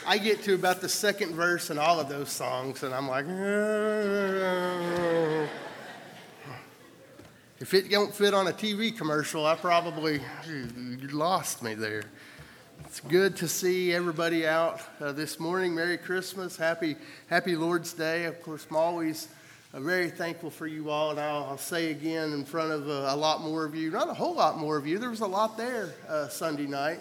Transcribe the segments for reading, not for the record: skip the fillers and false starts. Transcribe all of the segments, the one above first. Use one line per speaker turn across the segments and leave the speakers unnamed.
I get to about the second verse in all of those songs, and I'm like, if it don't fit on a TV commercial, you lost me there. It's good to see everybody out this morning. Merry Christmas, happy Lord's Day. Of course, I'm always very thankful for you all, and I'll say again in front of a lot more of you, not a whole lot more of you. There was a lot there Sunday night.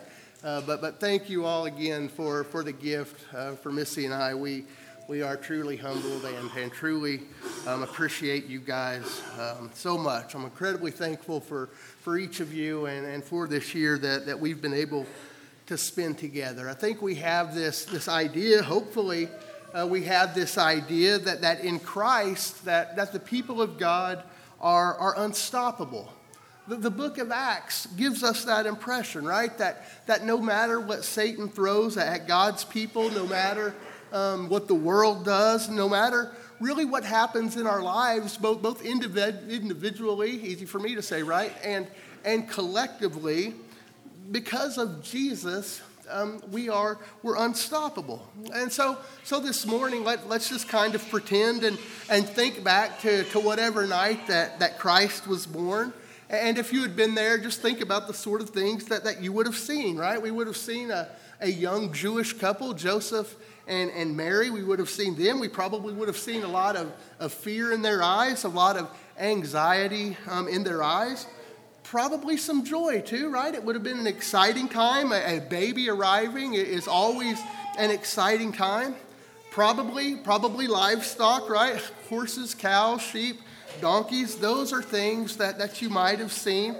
But thank you all again for the gift for Missy and I. We are truly humbled and truly appreciate you guys so much. I'm incredibly thankful for each of you and for this year that we've been able to spend together. I think we have this idea, hopefully we have this idea that in Christ that the people of God are unstoppable. The book of Acts gives us that impression, right? That no matter what Satan throws at God's people, no matter what the world does, no matter really what happens in our lives, both individually, easy for me to say, right? And collectively, because of Jesus, we're unstoppable. And so this morning, let's just kind of pretend and think back to whatever night that Christ was born. And if you had been there, just think about the sort of things that you would have seen, right? We would have seen a young Jewish couple, Joseph and Mary. We would have seen them. We probably would have seen a lot of fear in their eyes, a lot of anxiety in their eyes. Probably some joy too, right? It would have been an exciting time. A baby arriving is always an exciting time. Probably livestock, right? Horses, cows, sheep, donkeys, those are things that you might have seen.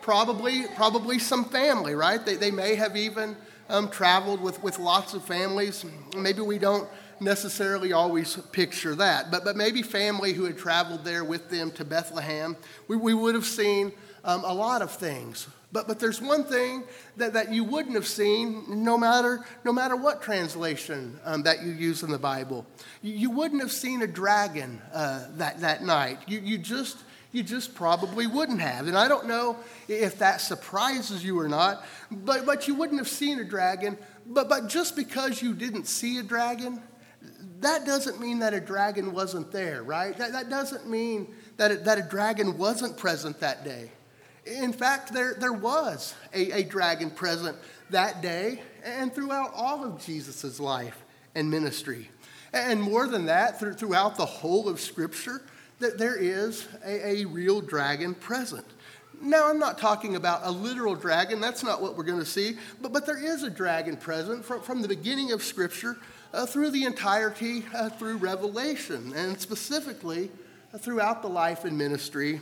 Probably some family, right? They may have even traveled with lots of families. Maybe we don't necessarily always picture that, but maybe family who had traveled there with them to Bethlehem. We would have seen a lot of things. But there's one thing that you wouldn't have seen no matter what translation that you use in the Bible. You wouldn't have seen a dragon that night. You just probably wouldn't have. And I don't know if that surprises you or not, but you wouldn't have seen a dragon. But just because you didn't see a dragon, that doesn't mean that a dragon wasn't there, right? That doesn't mean that a dragon wasn't present that day. In fact, there was a dragon present that day and throughout all of Jesus' life and ministry. And more than that, throughout the whole of Scripture, that there is a real dragon present. Now, I'm not talking about a literal dragon. That's not what we're going to see. But there is a dragon present from the beginning of Scripture through the entirety through Revelation, and specifically throughout the life and ministry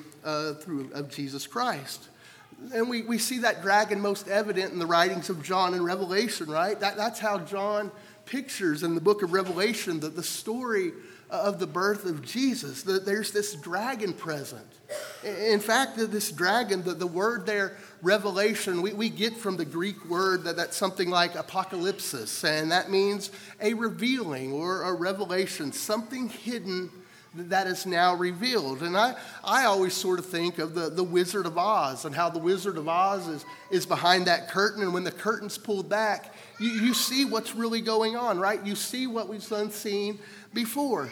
of Jesus Christ. And we see that dragon most evident in the writings of John and Revelation, right? That's how John pictures in the book of Revelation the story of the birth of Jesus. There's this dragon present. In fact, this dragon, the word there, revelation, we get from the Greek word that's something like apocalypsis, and that means a revealing or a revelation, something hidden that is now revealed. And I always sort of think of the Wizard of Oz and how the Wizard of Oz is behind that curtain, and when the curtain's pulled back, you see what's really going on, right? You see what we've unseen before.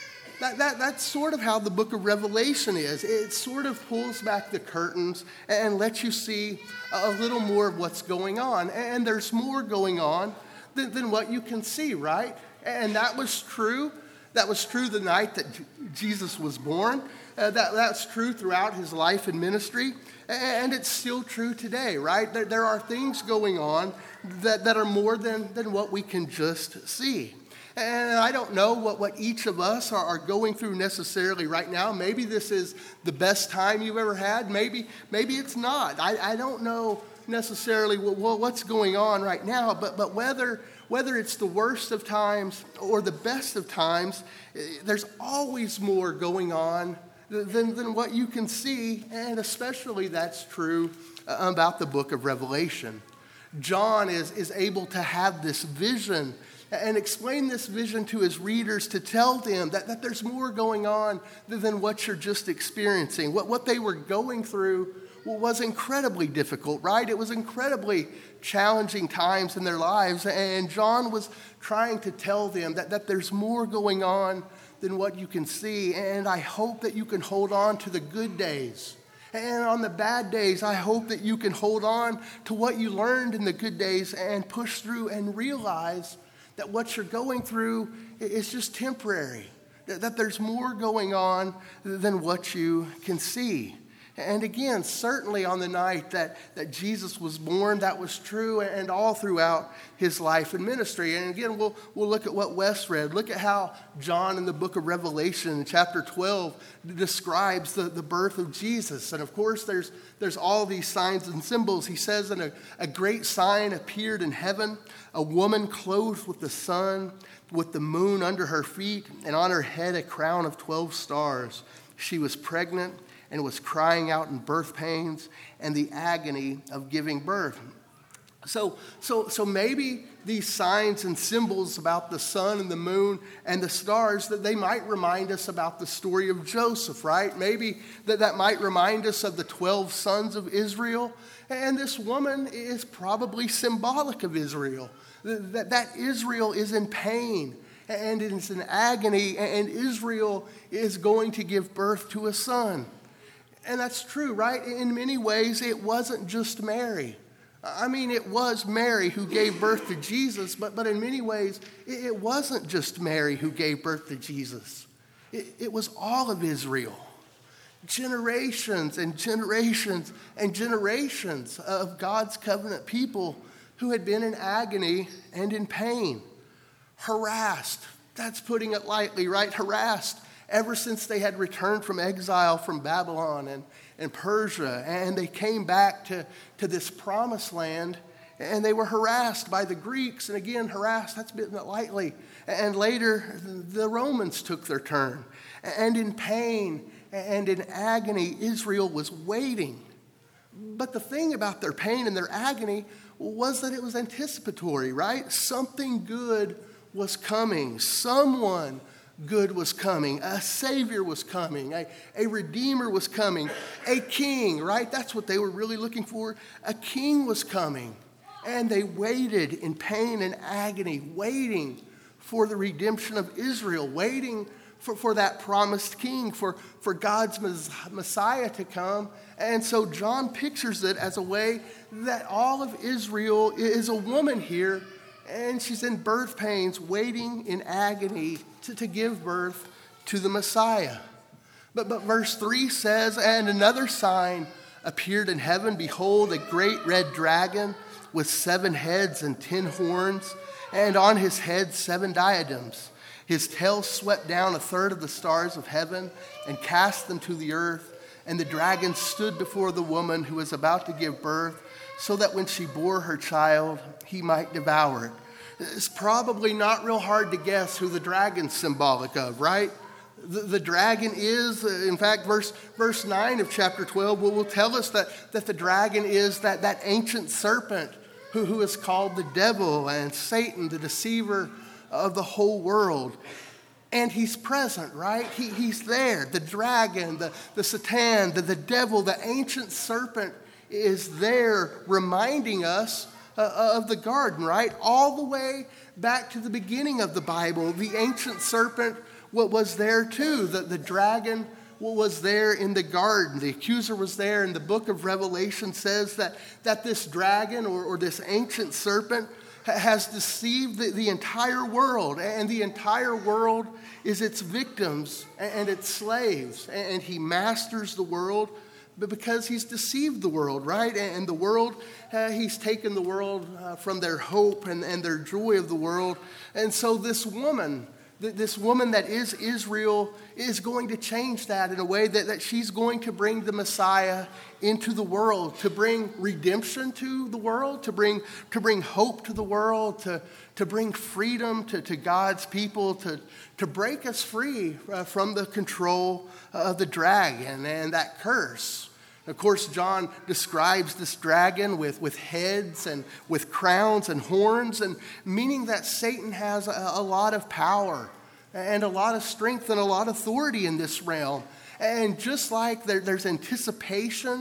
That's sort of how the book of Revelation is. It sort of pulls back the curtains and lets you see a little more of what's going on. And there's more going on than what you can see, right? And that was true. That was true the night that Jesus was born. That's true throughout his life and ministry. And it's still true today, right? There are things going on that are more than what we can just see. And I don't know what each of us are going through necessarily right now. Maybe this is the best time you've ever had. Maybe it's not. I don't know necessarily what's going on right now. But whether it's the worst of times or the best of times, there's always more going on than what you can see. And especially that's true about the book of Revelation. John is able to have this vision and explain this vision to his readers to tell them that there's more going on than what you're just experiencing. What they were going through was incredibly difficult, right? It was incredibly challenging times in their lives. And John was trying to tell them that there's more going on than what you can see. And I hope that you can hold on to the good days. And on the bad days, I hope that you can hold on to what you learned in the good days and push through and realize that what you're going through is just temporary, that there's more going on than what you can see. And again, certainly on the night that Jesus was born, that was true, and all throughout his life and ministry. And again, we'll look at what Wes read. Look at how John in the book of Revelation, in chapter 12, describes the birth of Jesus. And of course, there's all these signs and symbols. He says, and a great sign appeared in heaven, a woman clothed with the sun, with the moon under her feet, and on her head a crown of 12 stars. She was pregnant and was crying out in birth pains and the agony of giving birth. So maybe these signs and symbols about the sun and the moon and the stars, that they might remind us about the story of Joseph, right? Maybe that might remind us of the 12 sons of Israel. And this woman is probably symbolic of Israel, that Israel is in pain and is in agony, and Israel is going to give birth to a son. And that's true, right? In many ways, it wasn't just Mary. I mean, it was Mary who gave birth to Jesus, but in many ways, it wasn't just Mary who gave birth to Jesus. It was all of Israel. Generations and generations and generations of God's covenant people who had been in agony and in pain. Harassed, that's putting it lightly, right? Harassed ever since they had returned from exile from Babylon and Persia, and they came back to this promised land, and they were harassed by the Greeks, and again, harassed, that's putting it lightly. And later, the Romans took their turn, and in pain and in agony, Israel was waiting. But the thing about their pain and their agony was that it was anticipatory, right? Something good was coming. Someone good was coming. A Savior was coming. A Redeemer was coming. A King, right? That's what they were really looking for. A King was coming. And they waited in pain and agony, waiting for the redemption of Israel, waiting for that promised King, for God's Messiah to come. And so John pictures it as a way that all of Israel is a woman here, and she's in birth pains, waiting in agony to give birth to the Messiah. But verse 3 says, and another sign appeared in heaven. Behold, a great red dragon with 7 heads and 10 horns, and on his head 7 diadems. His tail swept down 1/3 of the stars of heaven and cast them to the earth. And the dragon stood before the woman who was about to give birth, so that when she bore her child, he might devour it. It's probably not real hard to guess who the dragon's symbolic of, right? The dragon is, in fact, verse 9 of chapter 12 will tell us that the dragon is that ancient serpent who is called the devil and Satan, the deceiver of the whole world. And he's present, right? He's there. The dragon, the Satan, the devil, the ancient serpent is there reminding us of the garden, right? All the way back to the beginning of the Bible, the ancient serpent was there too. The dragon was there in the garden. The accuser was there. And the book of Revelation says that this dragon or this ancient serpent has deceived the entire world, and the entire world is its victims and its slaves, and he masters the world, but because he's deceived the world, right? And the world, he's taken the world from their hope and their joy of the world. And so this woman that is Israel is going to change that in a way that she's going to bring the Messiah into the world, to bring redemption to the world, to bring hope to the world, to bring freedom to God's people, to break us free from the control of the dragon and that curse. Of course, John describes this dragon with heads and with crowns and horns, and meaning that Satan has a lot of power and a lot of strength and a lot of authority in this realm. And just like there's anticipation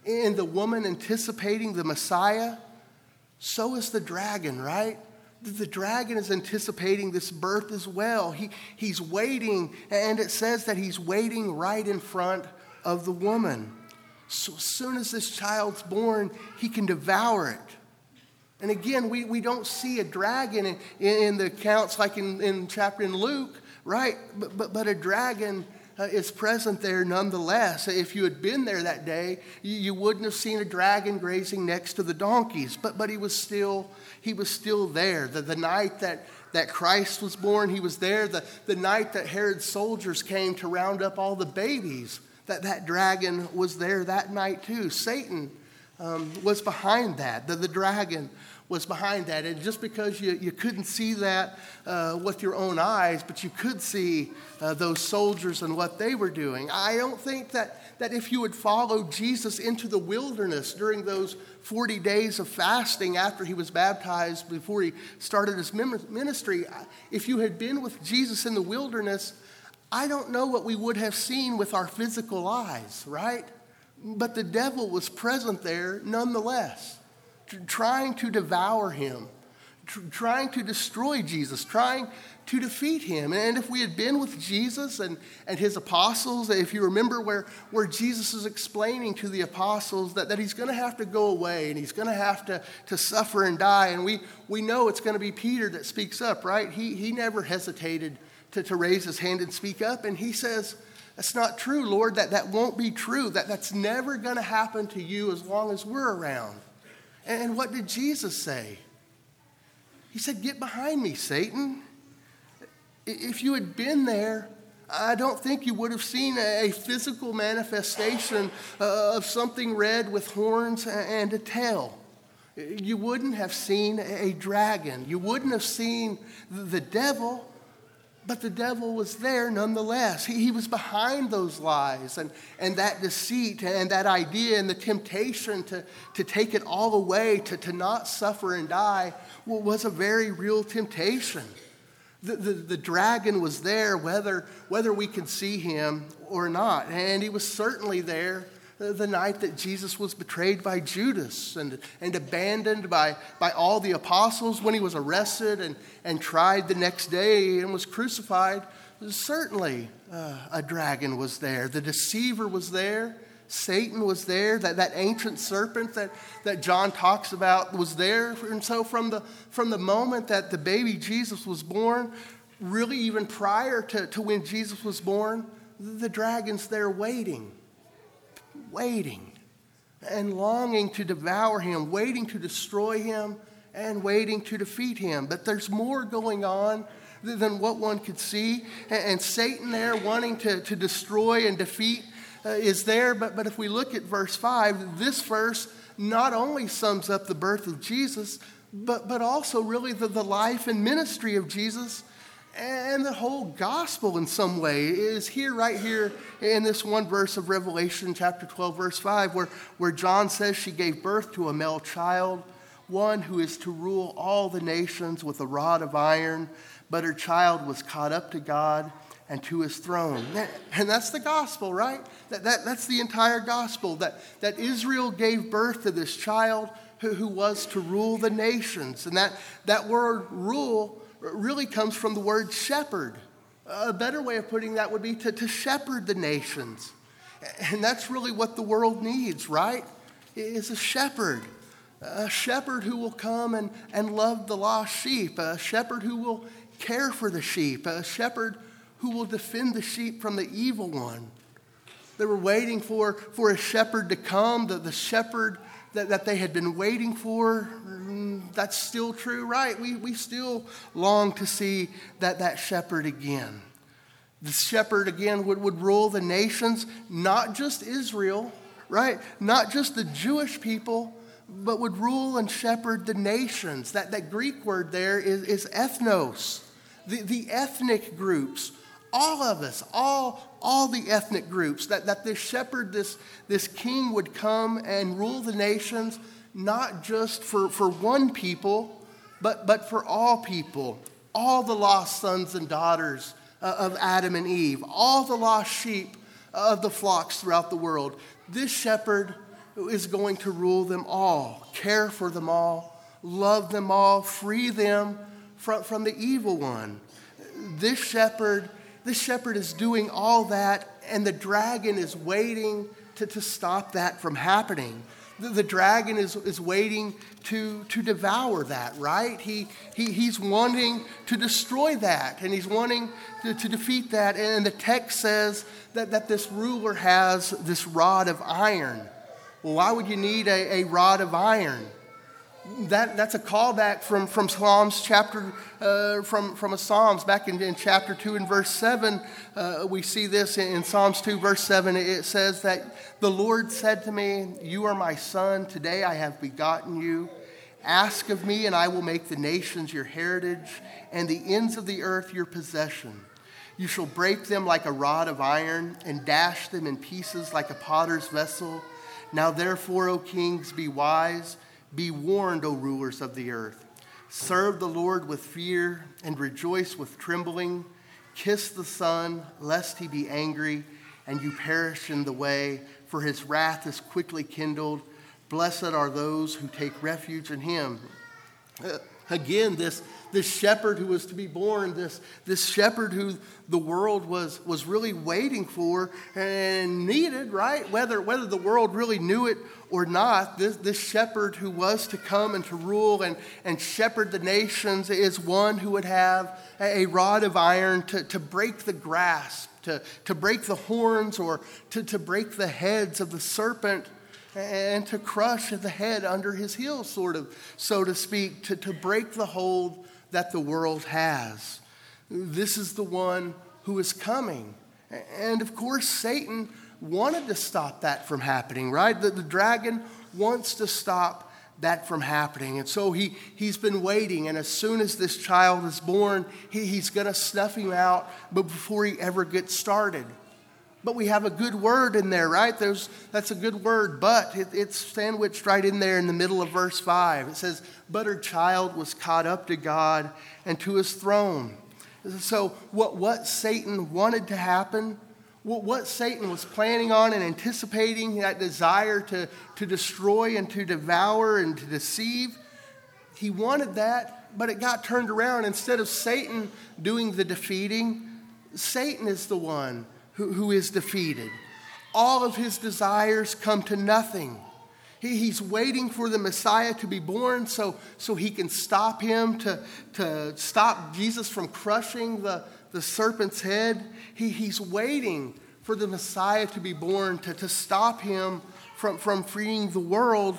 in the woman anticipating the Messiah, so is the dragon, right? The dragon is anticipating this birth as well. He's waiting, and it says that he's waiting right in front of the woman. So as soon as this child's born, he can devour it. And again, we don't see a dragon in the accounts like in chapter in Luke, right? But a dragon is present there nonetheless. If you had been there that day, you wouldn't have seen a dragon grazing next to the donkeys. But he was still there. The night that Christ was born, he was there. The night that Herod's soldiers came to round up all the babies, that dragon was there that night too. Satan was behind that. The dragon was behind that. And just because you couldn't see that with your own eyes, but you could see those soldiers and what they were doing. I don't think that if you had followed Jesus into the wilderness during those 40 days of fasting after he was baptized, before he started his ministry, if you had been with Jesus in the wilderness, I don't know what we would have seen with our physical eyes, right? But the devil was present there nonetheless, trying to devour him, trying to destroy Jesus, trying to defeat him. And if we had been with Jesus and his apostles, if you remember where Jesus is explaining to the apostles that he's going to have to go away and he's going to have to suffer and die. And we know it's going to be Peter that speaks up, right? He never hesitated to raise his hand and speak up. And he says, "That's not true, Lord. That won't be true. That's never going to happen to you as long as we're around." And what did Jesus say? He said, "Get behind me, Satan." If you had been there, I don't think you would have seen a physical manifestation of something red with horns and a tail. You wouldn't have seen a dragon. You wouldn't have seen the devil. But the devil was there nonetheless. He was behind those lies and that deceit and that idea and the temptation to take it all away, to not suffer and die, was a very real temptation. The dragon was there whether we could see him or not. And he was certainly there the night that Jesus was betrayed by Judas and abandoned by all the apostles when he was arrested and tried the next day and was crucified. Certainly a dragon was there. The deceiver was there. Satan was there. That ancient serpent that John talks about was there. And so from the moment that the baby Jesus was born, really even prior to when Jesus was born, the dragon's there waiting and longing to devour him, waiting to destroy him, and waiting to defeat him. But there's more going on than what one could see. And Satan there wanting to destroy and defeat is there. But if we look at verse 5, this verse not only sums up the birth of Jesus, but also really the life and ministry of Jesus. And the whole gospel in some way is right here in this one verse of Revelation chapter 12, verse 5, where John says she gave birth to a male child, one who is to rule all the nations with a rod of iron, but her child was caught up to God and to his throne. And that's the gospel, right? That's the entire gospel, that Israel gave birth to this child who was to rule the nations. And that word rule really comes from the word shepherd. A better way of putting that would be to shepherd the nations. And that's really what the world needs, right? Is a shepherd who will come and love the lost sheep, a shepherd who will care for the sheep, a shepherd who will defend the sheep from the evil one. They were waiting for a shepherd to come, the shepherd that they had been waiting for. That's still true, right? We still long to see that shepherd again. The shepherd again would rule the nations, not just Israel, right? Not just the Jewish people, but would rule and shepherd the nations. That Greek word there is ethnos, the ethnic groups. All of us, all the ethnic groups, that this shepherd, this king would come and rule the nations, not just for one people, but for all people, all the lost sons and daughters of Adam and Eve, all the lost sheep of the flocks throughout the world. This shepherd is going to rule them all, care for them all, love them all, free them from the evil one. This shepherd is doing all that, and the dragon is waiting to stop that from happening. The dragon is waiting to devour that, right? He's wanting to destroy that, and he's wanting to defeat that. And the text says that this ruler has this rod of iron. Well, why would you need a rod of iron? That's a callback from Psalms from a Psalms back in chapter 2 and verse 7. We see this in Psalms 2 verse 7. It says that the Lord said to me, "You are my son. Today I have begotten you. Ask of me, and I will make the nations your heritage and the ends of the earth your possession. You shall break them like a rod of iron and dash them in pieces like a potter's vessel. Now therefore, O kings, be wise. Be warned, O rulers of the earth. Serve the Lord with fear and rejoice with trembling. Kiss the Son, lest he be angry and you perish in the way, for his wrath is quickly kindled. Blessed are those who take refuge in him." Again, this shepherd who was to be born, this shepherd who the world was really waiting for and needed, right? Whether the world really knew it or not, this shepherd who was to come and to rule and shepherd the nations is one who would have a rod of iron to break the grasp, to break the horns, or to break the heads of the serpent, and to crush the head under his heel, sort of, so to speak, to break the hold that the world has. This is the one who is coming. And of course, Satan wanted to stop that from happening, right? The dragon wants to stop that from happening. And so he's been waiting, and as soon as this child is born, he's going to snuff him out, but before he ever gets started. But we have a good word in there, right? That's a good word, but it's sandwiched right in there in the middle of verse 5. It says, "But her child was caught up to God and to his throne." So what Satan wanted to happen, what Satan was planning on and anticipating, that desire to destroy and to devour and to deceive, he wanted that, but it got turned around. Instead of Satan doing the defeating, Satan is the one who is defeated. All of his desires come to nothing. He's waiting for the Messiah to be born so he can stop him, to stop Jesus from crushing the serpent's head. He's waiting for the Messiah to be born to stop him from freeing the world,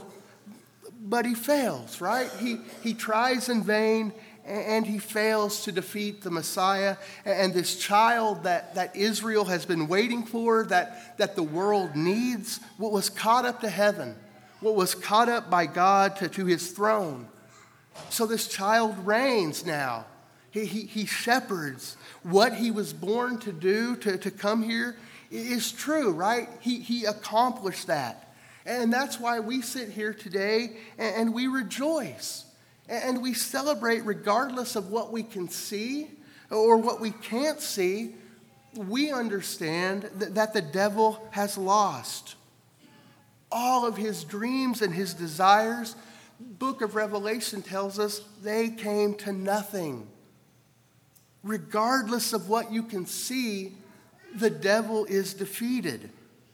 but he fails, right? He tries in vain, and he fails to defeat the Messiah. And this child that Israel has been waiting for, that the world needs, what was caught up to heaven, what was caught up by God to his throne. So this child reigns now. He shepherds. What he was born to do, to come here, is true, right? He accomplished that. And that's why we sit here today and we rejoice. And we celebrate regardless of what we can see or what we can't see. We understand that the devil has lost. All of his dreams and his desires, book of Revelation tells us, they came to nothing. Regardless of what you can see, the devil is defeated.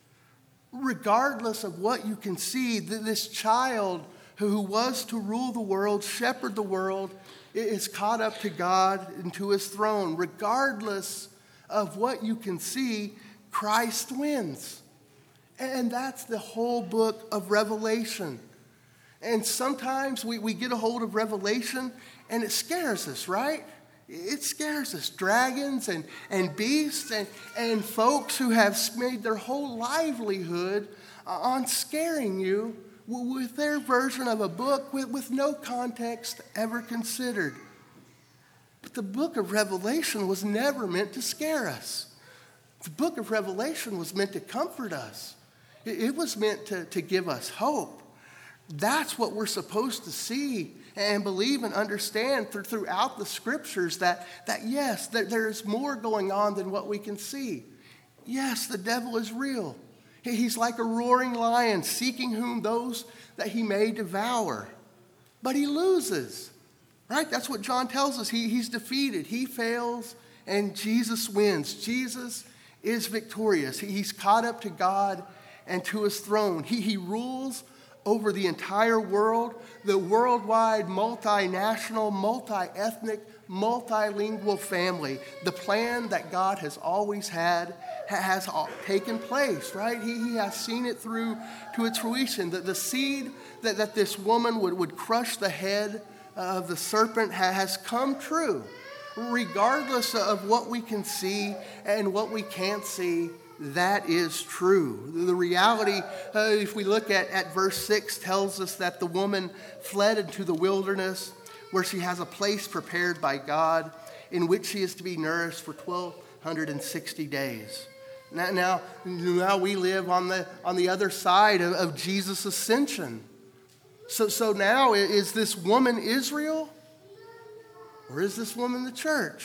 Regardless of what you can see, this child who was to rule the world, shepherd the world, is caught up to God and to his throne. Regardless of what you can see, Christ wins. And that's the whole book of Revelation. And sometimes we get a hold of Revelation and it scares us, right? It scares us. Dragons and beasts and folks who have made their whole livelihood on scaring you with their version of a book with no context ever considered. But the book of Revelation was never meant to scare us. The book of Revelation was meant to comfort us. It was meant to give us hope. That's what we're supposed to see and believe and understand throughout the scriptures, that yes, there is more going on than what we can see. Yes, the devil is real. He's like a roaring lion, seeking whom those that he may devour. But he loses, right? That's what John tells us. He's defeated. He fails, and Jesus wins. Jesus is victorious. He's caught up to God and to his throne. He rules over the entire world, the worldwide, multinational, multi-ethnic, multilingual family. The plan that God has always had has taken place, right? He has seen it through to its fruition. The seed that this woman would crush the head of the serpent has come true. Regardless of what we can see and what we can't see, that is true. The reality, if we look at verse 6, tells us that the woman fled into the wilderness where she has a place prepared by God in which she is to be nourished for 1,260 days. Now we live on the other side of Jesus' ascension. So now, is this woman Israel? Or is this woman the church?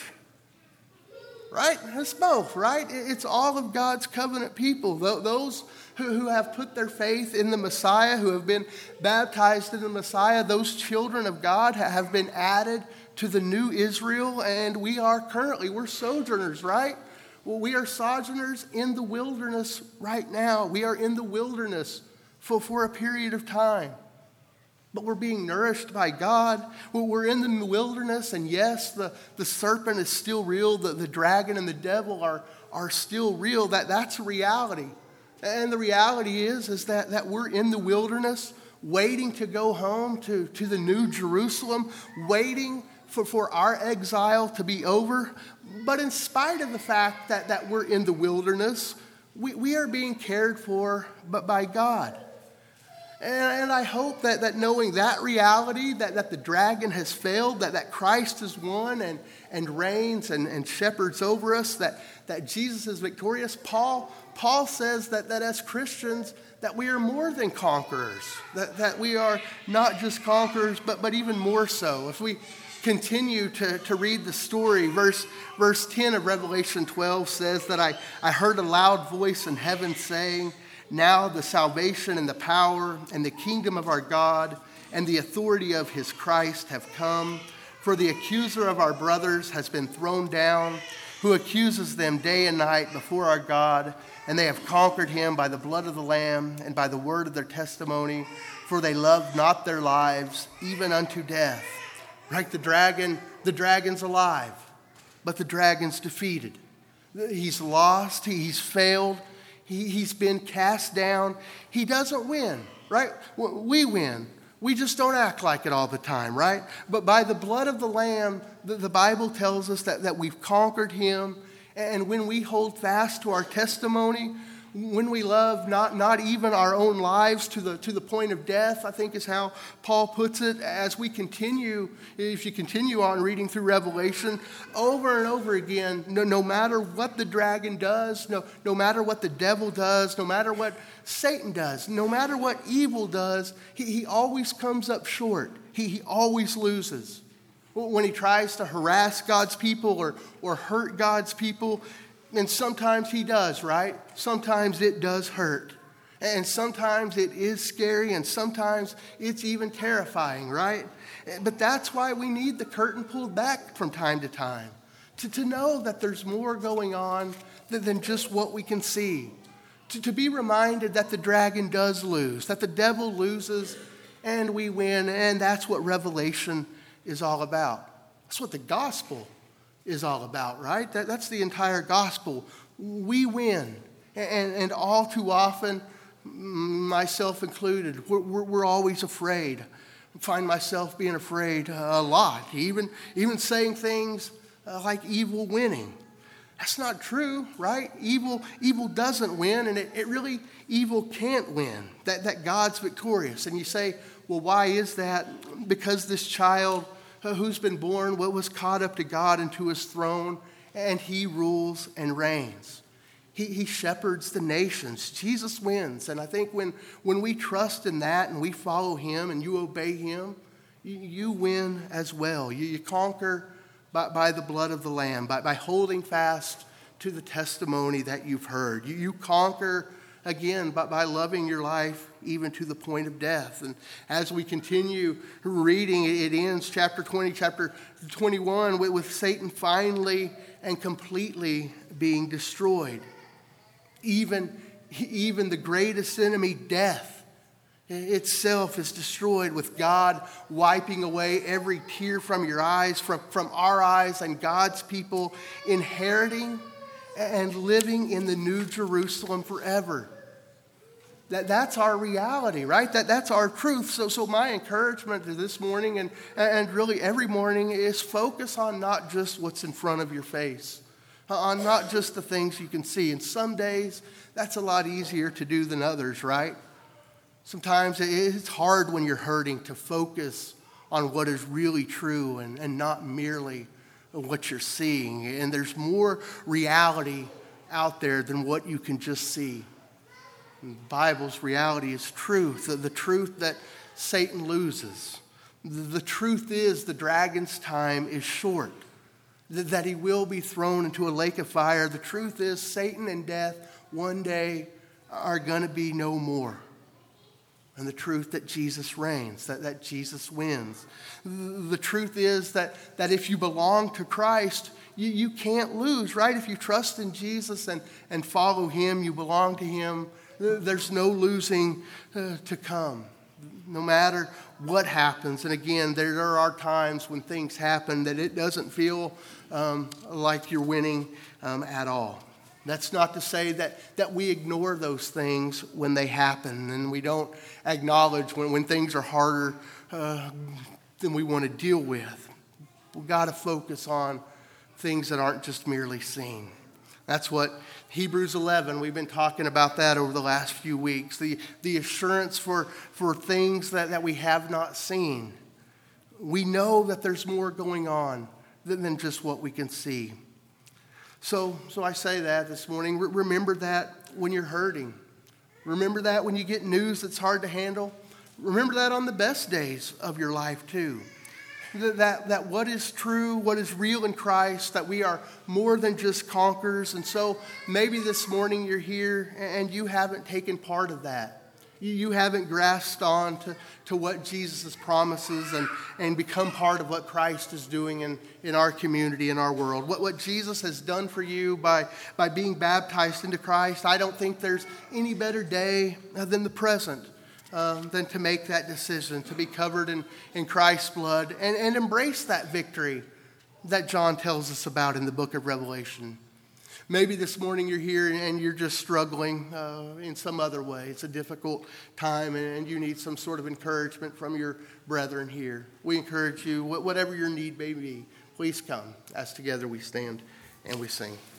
Right? It's both, right? It's all of God's covenant people. Those who have put their faith in the Messiah, who have been baptized in the Messiah, those children of God have been added to the new Israel, and we're sojourners, right? Well, we are sojourners in the wilderness right now. We are in the wilderness for a period of time. But we're being nourished by God. We're in the wilderness, and yes, the serpent is still real. The dragon and the devil are still real. That's a reality. And the reality is that we're in the wilderness, waiting to go home to the new Jerusalem, waiting for our exile to be over. But in spite of the fact that we're in the wilderness, we are being cared for by God. And I hope that knowing that reality, that the dragon has failed, that Christ has won and reigns and shepherds over us, that Jesus is victorious. Paul says that as Christians, that we are more than conquerors, that we are not just conquerors, but even more so. If we continue to read the story, verse 10 of Revelation 12 says that I heard a loud voice in heaven saying, "Now the salvation and the power and the kingdom of our God and the authority of his Christ have come. For the accuser of our brothers has been thrown down, who accuses them day and night before our God. And they have conquered him by the blood of the Lamb and by the word of their testimony. For they loved not their lives, even unto death." Right? The dragon's alive, but the dragon's defeated. He's lost. He's failed. He's been cast down. He doesn't win, right? We win. We just don't act like it all the time, right? But by the blood of the Lamb, the Bible tells us that we've conquered him. And when we hold fast to our testimony, when we love not even our own lives to the point of death, I think is how Paul puts it, as we continue, if you continue on reading through Revelation, over and over again, no matter what the dragon does, no matter what the devil does, no matter what Satan does, no matter what evil does, he always comes up short. He always loses. When he tries to harass God's people or hurt God's people, and sometimes he does, right? Sometimes it does hurt. And sometimes it is scary, and sometimes it's even terrifying, right? But that's why we need the curtain pulled back from time to time, to know that there's more going on than just what we can see. To be reminded that the dragon does lose, that the devil loses, and we win, and that's what Revelation is all about. That's what the gospel is all about, right? That's the entire gospel. We win. And all too often, myself included, we're always afraid. I find myself being afraid a lot, even saying things like evil winning. That's not true, right? Evil doesn't win, and it really, evil can't win. That God's victorious. And you say, well, why is that? Because this child who's been born was caught up to God and to his throne, and he rules and reigns. He shepherds the nations. Jesus wins. And I think when we trust in that and we follow him and you obey him, you win as well. You conquer by the blood of the Lamb, by holding fast to the testimony that you've heard. You conquer again, by loving your life even to the point of death. And as we continue reading, it ends chapter 20, chapter 21 with Satan finally and completely being destroyed. Even the greatest enemy, death, itself is destroyed, with God wiping away every tear from your eyes, from our eyes, and God's people inheriting and living in the New Jerusalem forever. That's our reality, right? That's our truth. So my encouragement to this morning and really every morning is focus on not just what's in front of your face, on not just the things you can see. And some days that's a lot easier to do than others, right? Sometimes it's hard when you're hurting to focus on what is really true and not merely what you're seeing. And there's more reality out there than what you can just see. And the Bible's reality is truth, the truth that Satan loses. The truth is the dragon's time is short, that he will be thrown into a lake of fire. The truth is Satan and death one day are going to be no more. And the truth that Jesus reigns, that Jesus wins. The truth is that if you belong to Christ, you can't lose, right? If you trust in Jesus and follow him, you belong to him, there's no losing to come, no matter what happens. And again, there are times when things happen that it doesn't feel like you're winning at all. That's not to say that we ignore those things when they happen, and we don't acknowledge when things are harder than we want to deal with. We've got to focus on things that aren't just merely seen. That's what Hebrews 11, we've been talking about that over the last few weeks. The assurance for things that we have not seen. We know that there's more going on than just what we can see. So I say that this morning. Remember that when you're hurting. Remember that when you get news that's hard to handle. Remember that on the best days of your life too. That what is true, what is real in Christ, that we are more than just conquerors. And so maybe this morning you're here and you haven't taken part of that. You haven't grasped on to what Jesus promises and become part of what Christ is doing in our community, in our world. What Jesus has done for you by being baptized into Christ, I don't think there's any better day than the present than to make that decision, to be covered in Christ's blood and embrace that victory that John tells us about in the book of Revelation. Maybe this morning you're here and you're just struggling in some other way. It's a difficult time and you need some sort of encouragement from your brethren here. We encourage you, whatever your need may be, please come as together we stand and we sing.